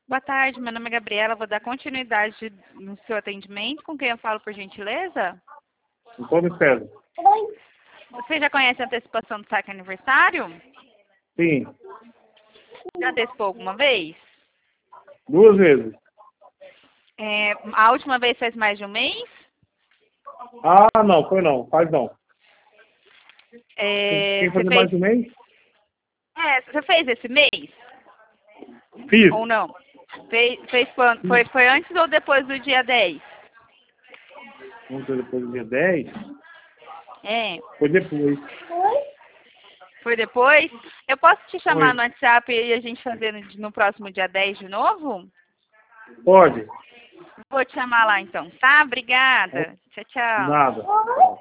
Boa tarde, meu nome é Gabriela, vou dar continuidade no seu atendimento. Com quem eu falo, por gentileza? Antônio César. Você já conhece a antecipação do saque aniversário? Sim. Já antecipou alguma vez? 2 vezes. A última vez faz mais de um mês? Ah, não, foi não. Faz não. Quem Você fazer fez... mais de um mês? Você fez esse mês? Fiz. Ou não? Fez quando? Foi antes ou depois do dia 10? Vamos ver depois do dia 10. É. Foi depois. Foi depois? Eu posso te chamar Foi. no WhatsApp e a gente fazer no próximo dia 10 de novo? Pode. Vou te chamar lá então, tá? Obrigada. Tchau, tchau. Nada.